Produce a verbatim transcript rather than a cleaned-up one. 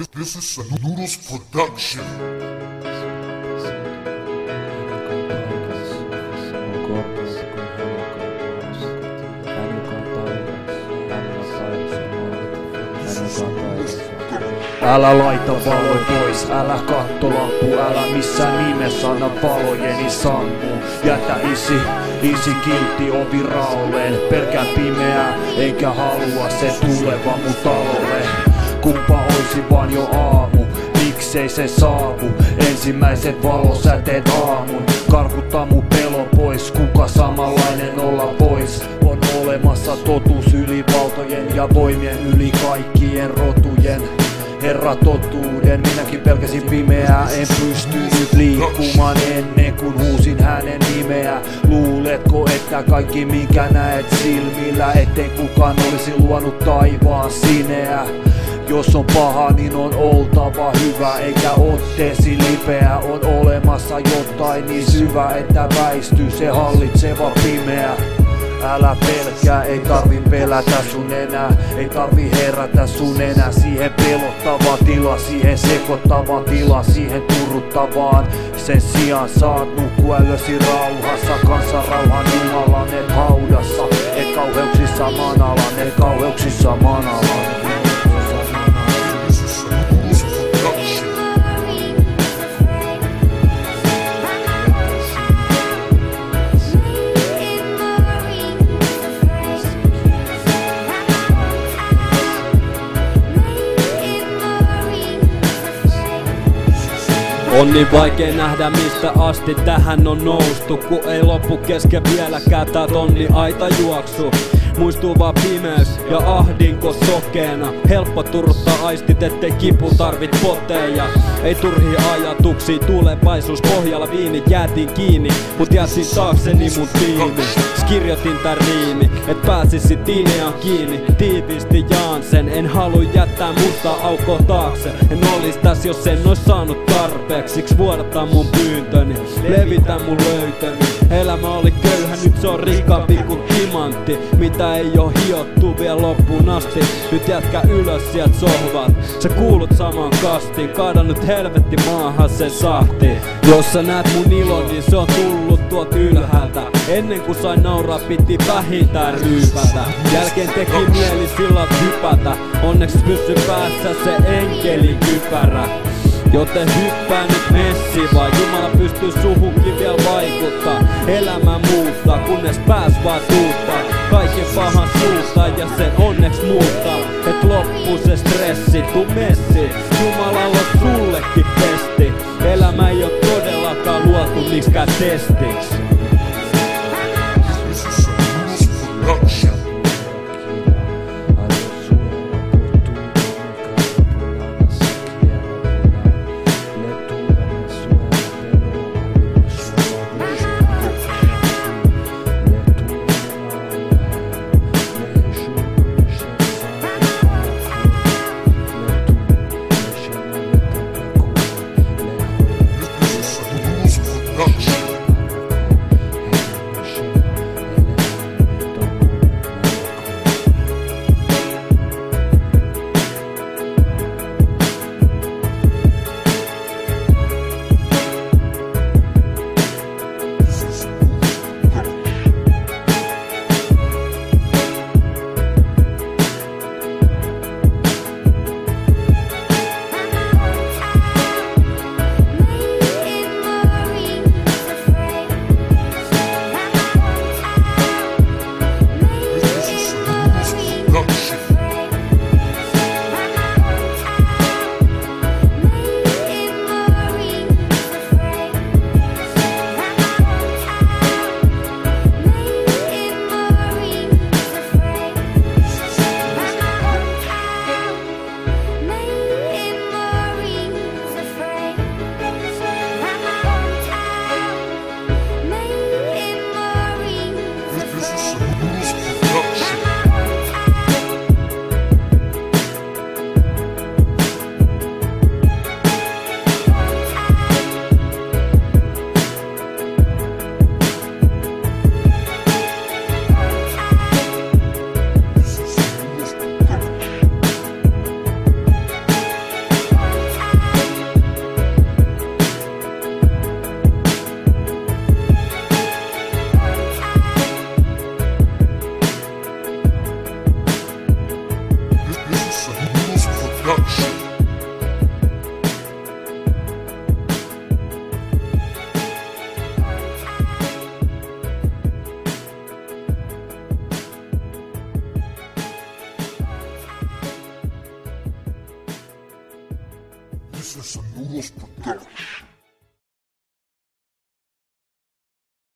This is a Noodles production. Älä laita valoja pois, älä katto lampu, älä missään nimessä anna valojeni sammuu. Jätä isi, isi kiltti ovi raolleen, pelkään pimeää, enkä halua se tuleva mun talolle. Kumpa oisi vaan jo aamu, miksei se saavu, ensimmäiset valosäteet aamun. Karkuttaa mun pelo pois, kuka samanlainen olla pois. On olemassa totuus yli valtojen ja voimien yli kaikkien rotujen. Herra totuuden, minäkin pelkäsin pimeää, en pystynyt liikkumaan ennen kuin huusin hänen nimeä. Luuletko, että kaikki minkä näet silmillä, ettei kukaan olisi luonut taivaan sineä? Jos on paha, niin on oltava hyvä, eikä otteesi lipeä. On olemassa jotain niin syvä, että väistyy se hallitseva pimeä. Älä pelkää, ei tarvi pelätä sun enää, ei tarvi herätä sun enää. Siihen pelottava tila, siihen sekoittava tila, siihen turruttavaan. Sen sijaan saat nukkua yösi rauhassa, kanssa rauhan Jumalan, et haudassa. Et kauheuksissa manalan, et kauheuksissa manalan. On niin vaikea nähdä mistä asti tähän on noustu, kun ei loppu kesken vieläkään tää tonni aita juoksu. Muistuu vaan pimeys ja ahdinko sokeena. Helppo turruttaa aistit, ettei kipu tarvit poteja. Ei turhia ajatuksia, tulevaisuus pohjalla viinit jäätiin kiinni. Mut jäsin taakseni mun tiimi. Kirjoitin tän riimi, et pääsisit Tineaan kiinni. Tiiviisti jaan sen, en halua jättää mustaa aukkoa taakse. En olis täs jos en ois saanut tarpeeksi. Siks vuodattaa mun pyyntöni, levitä mun löytöni. Elämä oli köyhä, nyt se on rikkaampi kuin timantti. Mitä ei oo hiottu vielä loppuun asti. Nyt jätkä ylös sielt sohvat, sä kuulut samaan kastiin. Kaada nyt helvetti maahan sen sahti. Jos sä näet mun ilon, niin se on tullut tuot ylhäältä. Ennen kuin sain nauraa, piti vähintään ryypätä. Jälkeen teki mieli sillat hypätä. Onneks pysy päässä se enkelin kypärä. Joten hyppää nyt messi vaan, Jumala pystyy suhunkin vielä vaikuttaa. Elämä muuttaa, kunnes pääs vaan tuuttaa. Kaiken pahan suuttaa ja sen onneks muuttaa. Et loppu se stressi, tuu messi. Jumalalla on sullekin testi. Elämä ei oo todellakaan luotu miksikään testiks. Tässä on Noodles Production.